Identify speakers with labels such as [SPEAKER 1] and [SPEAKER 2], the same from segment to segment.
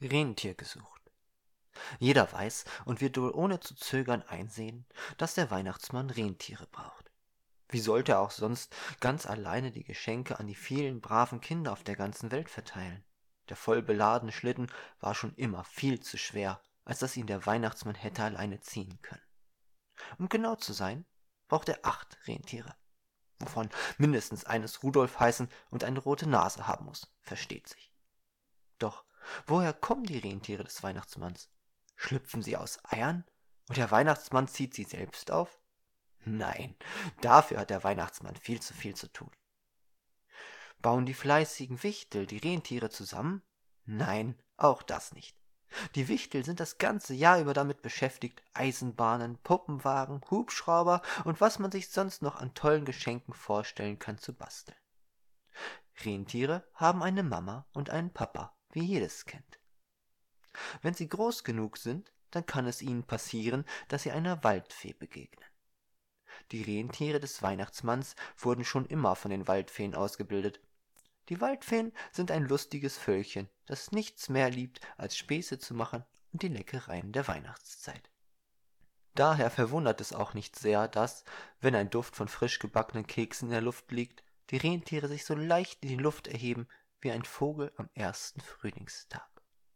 [SPEAKER 1] Rentier gesucht. Jeder weiß und wird wohl ohne zu zögern einsehen, dass der Weihnachtsmann Rentiere braucht. Wie sollte er auch sonst ganz alleine die Geschenke an die vielen braven Kinder auf der ganzen Welt verteilen? Der voll beladene Schlitten war schon immer viel zu schwer, als dass ihn der Weihnachtsmann hätte alleine ziehen können. Um genau zu sein, braucht er 8 Rentiere, wovon mindestens eines Rudolf heißen und eine rote Nase haben muss, versteht sich. Doch woher kommen die Rentiere des Weihnachtsmanns? Schlüpfen sie aus Eiern und der Weihnachtsmann zieht sie selbst auf? Nein, dafür hat der Weihnachtsmann viel zu tun. Bauen die fleißigen Wichtel die Rentiere zusammen? Nein, auch das nicht. Die Wichtel sind das ganze Jahr über damit beschäftigt, Eisenbahnen, Puppenwagen, Hubschrauber und was man sich sonst noch an tollen Geschenken vorstellen kann zu basteln. Rentiere haben eine Mama und einen Papa, wie jedes kennt. Wenn sie groß genug sind, dann kann es ihnen passieren, dass sie einer Waldfee begegnen. Die Rentiere des Weihnachtsmanns wurden schon immer von den Waldfeen ausgebildet. Die Waldfeen sind ein lustiges Völkchen, das nichts mehr liebt, als Späße zu machen und die Leckereien der Weihnachtszeit. Daher verwundert es auch nicht sehr, dass, wenn ein Duft von frisch gebackenen Keksen in der Luft liegt, die Rentiere sich so leicht in die Luft erheben wie ein Vogel am ersten Frühlingstag.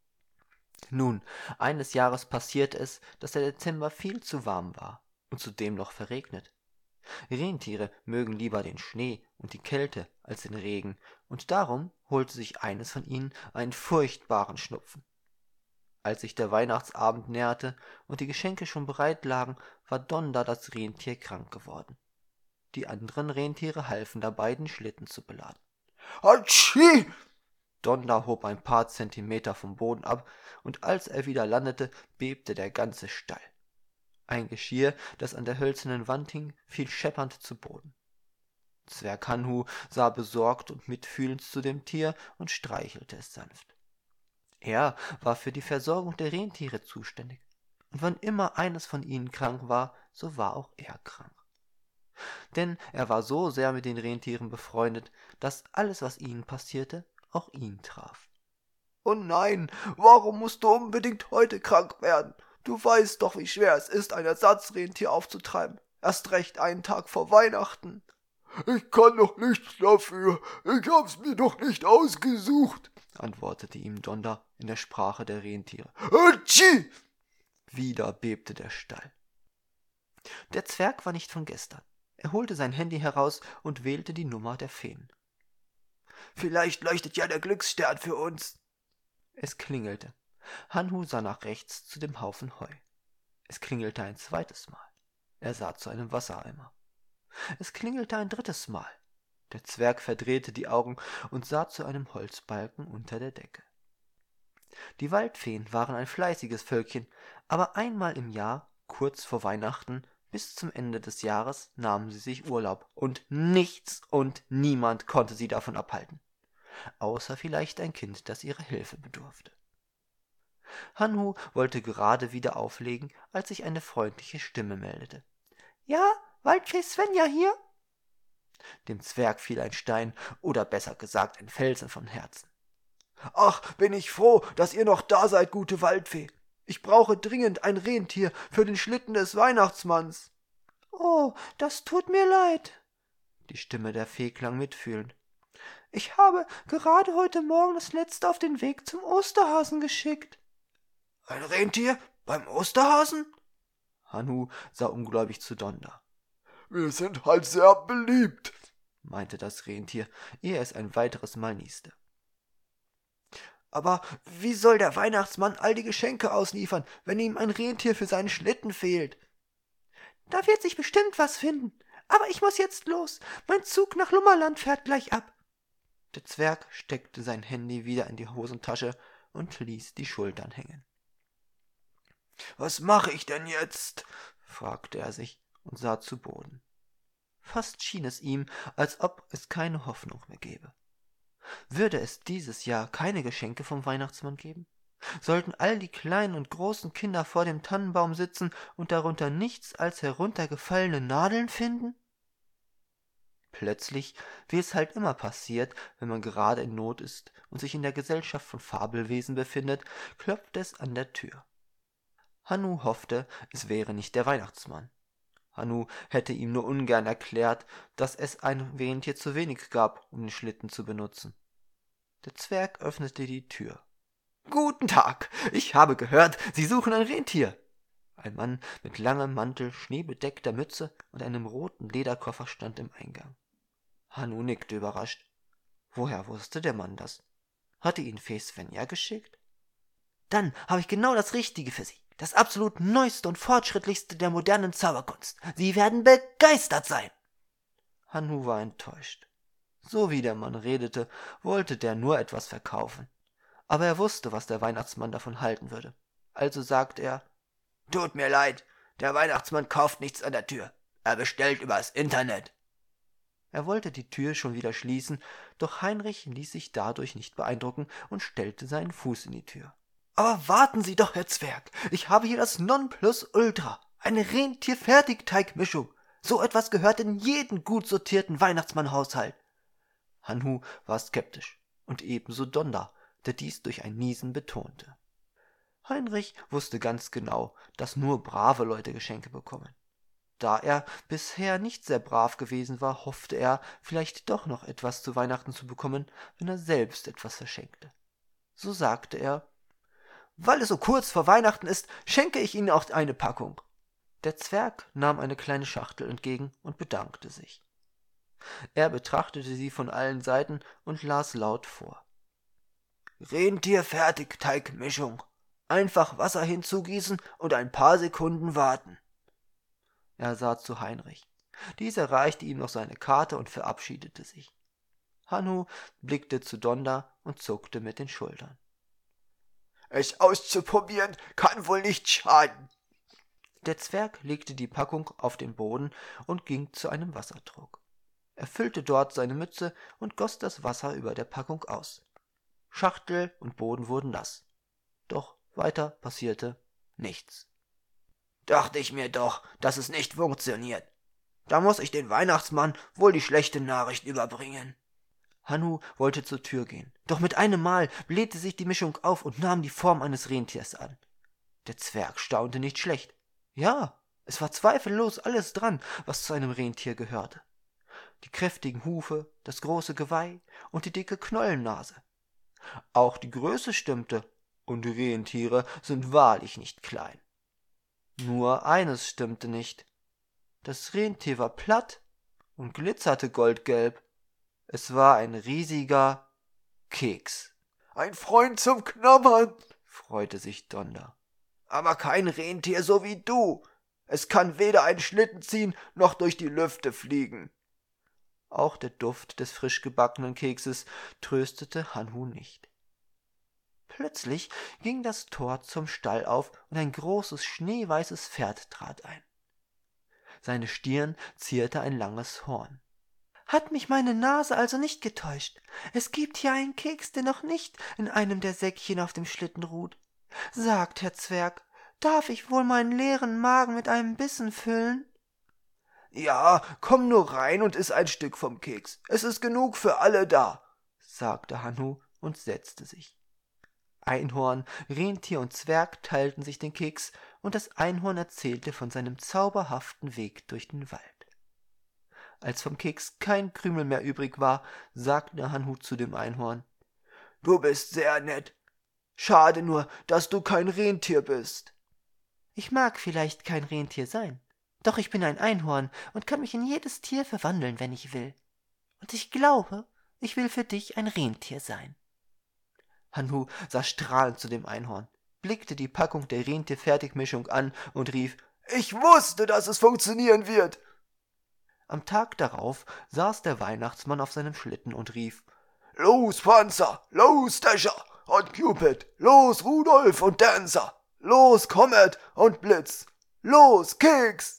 [SPEAKER 1] Nun, eines Jahres passierte es, dass der Dezember viel zu warm war und zudem noch verregnet. Rentiere mögen lieber den Schnee und die Kälte als den Regen, und darum holte sich eines von ihnen einen furchtbaren Schnupfen. Als sich der Weihnachtsabend näherte und die Geschenke schon bereit lagen, war Donder das Rentier krank geworden. Die anderen Rentiere halfen dabei, den Schlitten zu beladen. Hatschi! Donder hob ein paar Zentimeter vom Boden ab, und als er wieder landete, bebte der ganze Stall. Ein Geschirr, das an der hölzernen Wand hing, fiel scheppernd zu Boden. Zwerg Hanhu sah besorgt und mitfühlend zu dem Tier und streichelte es sanft. Er war für die Versorgung der Rentiere zuständig, und wann immer eines von ihnen krank war, so war auch er krank. Denn er war so sehr mit den Rentieren befreundet, dass alles, was ihnen passierte, auch ihn traf. »Oh nein, warum musst du unbedingt heute krank werden? Du weißt doch, wie schwer es ist, ein Ersatzrentier aufzutreiben. Erst recht einen Tag vor Weihnachten.« »Ich kann doch nichts dafür. Ich hab's mir doch nicht ausgesucht«, antwortete ihm Donder in der Sprache der Rentiere. »Hatschi!« Wieder bebte der Stall. Der Zwerg war nicht von gestern. Er holte sein Handy heraus und wählte die Nummer der Feen. »Vielleicht leuchtet ja der Glücksstern für uns.« Es klingelte. Hanhu sah nach rechts zu dem Haufen Heu. Es klingelte ein zweites Mal. Er sah zu einem Wassereimer. Es klingelte ein drittes Mal. Der Zwerg verdrehte die Augen und sah zu einem Holzbalken unter der Decke. Die Waldfeen waren ein fleißiges Völkchen, aber einmal im Jahr, kurz vor Weihnachten, bis zum Ende des Jahres, nahmen sie sich Urlaub, und nichts und niemand konnte sie davon abhalten, außer vielleicht ein Kind, das ihrer Hilfe bedurfte. Hanhu wollte gerade wieder auflegen, als sich eine freundliche Stimme meldete. »Ja, Waldfee Svenja hier?« Dem Zwerg fiel ein Stein, oder besser gesagt ein Felsen vom Herzen. »Ach, bin ich froh, dass ihr noch da seid, gute Waldfee. Ich brauche dringend ein Rentier für den Schlitten des Weihnachtsmanns.« »Oh, das tut mir leid.« Die Stimme der Fee klang mitfühlend. »Ich habe gerade heute Morgen das letzte auf den Weg zum Osterhasen geschickt.« »Ein Rentier beim Osterhasen?« Hanhu sah ungläubig zu Donder. »Wir sind halt sehr beliebt«, meinte das Rentier, ehe es ein weiteres Mal nieste. »Aber wie soll der Weihnachtsmann all die Geschenke ausliefern, wenn ihm ein Rentier für seinen Schlitten fehlt?« »Da wird sich bestimmt was finden. Aber ich muss jetzt los. Mein Zug nach Lummerland fährt gleich ab.« Der Zwerg steckte sein Handy wieder in die Hosentasche und ließ die Schultern hängen. »Was mache ich denn jetzt?« fragte er sich und sah zu Boden. Fast schien es ihm, als ob es keine Hoffnung mehr gäbe. Würde es dieses Jahr keine Geschenke vom Weihnachtsmann geben? Sollten all die kleinen und großen Kinder vor dem Tannenbaum sitzen und darunter nichts als heruntergefallene Nadeln finden? Plötzlich, wie es halt immer passiert, wenn man gerade in Not ist und sich in der Gesellschaft von Fabelwesen befindet, klopft es an der Tür. Hannu hoffte, es wäre nicht der Weihnachtsmann. Hannu hätte ihm nur ungern erklärt, dass es ein Rentier zu wenig gab, um den Schlitten zu benutzen. Der Zwerg öffnete die Tür. »Guten Tag, ich habe gehört, Sie suchen ein Rentier.« Ein Mann mit langem Mantel, schneebedeckter Mütze und einem roten Lederkoffer stand im Eingang. Hannu nickte überrascht. Woher wusste der Mann das? Hatte ihn Fee Svenja geschickt? »Dann habe ich genau das Richtige für Sie. Das absolut Neueste und Fortschrittlichste der modernen Zauberkunst. Sie werden begeistert sein!« Hannu war enttäuscht. So wie der Mann redete, wollte der nur etwas verkaufen. Aber er wusste, was der Weihnachtsmann davon halten würde. Also sagte er: »Tut mir leid, der Weihnachtsmann kauft nichts an der Tür. Er bestellt übers Internet.« Er wollte die Tür schon wieder schließen, doch Heinrich ließ sich dadurch nicht beeindrucken und stellte seinen Fuß in die Tür. »Aber warten Sie doch, Herr Zwerg, ich habe hier das Nonplusultra, eine Rentier-Fertigteigmischung. So etwas gehört in jeden gut sortierten Weihnachtsmannhaushalt.« Hannu war skeptisch und ebenso Donder, der dies durch ein Niesen betonte. Heinrich wusste ganz genau, dass nur brave Leute Geschenke bekommen. Da er bisher nicht sehr brav gewesen war, hoffte er, vielleicht doch noch etwas zu Weihnachten zu bekommen, wenn er selbst etwas verschenkte. So sagte er: »Weil es so kurz vor Weihnachten ist, schenke ich Ihnen auch eine Packung.« Der Zwerg nahm eine kleine Schachtel entgegen und bedankte sich. Er betrachtete sie von allen Seiten und las laut vor. »Rentier-Fertigteigmischung. Einfach Wasser hinzugießen und ein paar Sekunden warten.« Er sah zu Heinrich. Dieser reichte ihm noch seine Karte und verabschiedete sich. Hannu blickte zu Donder und zuckte mit den Schultern. »Es auszuprobieren kann wohl nicht schaden.« Der Zwerg legte die Packung auf den Boden und ging zu einem Wassertrog. Er füllte dort seine Mütze und goss das Wasser über der Packung aus. Schachtel und Boden wurden nass. Doch weiter passierte nichts. »Dachte ich mir doch, dass es nicht funktioniert. Da muss ich den Weihnachtsmann wohl die schlechte Nachricht überbringen.« Hannu wollte zur Tür gehen, doch mit einem Mal blähte sich die Mischung auf und nahm die Form eines Rentiers an. Der Zwerg staunte nicht schlecht. Ja, es war zweifellos alles dran, was zu einem Rentier gehörte. Die kräftigen Hufe, das große Geweih und die dicke Knollennase. Auch die Größe stimmte, und Rentiere sind wahrlich nicht klein. Nur eines stimmte nicht. Das Rentier war platt und glitzerte goldgelb. Es war ein riesiger Keks. »Ein Freund zum Knabbern«, freute sich Donder. »Aber kein Rentier so wie du. Es kann weder einen Schlitten ziehen, noch durch die Lüfte fliegen.« Auch der Duft des frisch gebackenen Kekses tröstete Hannu nicht. Plötzlich ging das Tor zum Stall auf und ein großes, schneeweißes Pferd trat ein. Seine Stirn zierte ein langes Horn. »Hat mich meine Nase also nicht getäuscht? Es gibt hier einen Keks, der noch nicht in einem der Säckchen auf dem Schlitten ruht. Sagt, Herr Zwerg, darf ich wohl meinen leeren Magen mit einem Bissen füllen?« »Ja, komm nur rein und iss ein Stück vom Keks. Es ist genug für alle da«, sagte Hannu und setzte sich. Einhorn, Rentier und Zwerg teilten sich den Keks, und das Einhorn erzählte von seinem zauberhaften Weg durch den Wald. Als vom Keks kein Krümel mehr übrig war, sagte Hannu zu dem Einhorn: »Du bist sehr nett. Schade nur, dass du kein Rentier bist.« »Ich mag vielleicht kein Rentier sein, doch ich bin ein Einhorn und kann mich in jedes Tier verwandeln, wenn ich will. Und ich glaube, ich will für dich ein Rentier sein.« Hannu sah strahlend zu dem Einhorn, blickte die Packung der Rentier-Fertigmischung an und rief: »Ich wusste, dass es funktionieren wird!« Am Tag darauf saß der Weihnachtsmann auf seinem Schlitten und rief: »Los, Panzer! Los, Dasher und Cupid! Los, Rudolf und Dancer! Los, Comet und Blitz! Los, Keks!«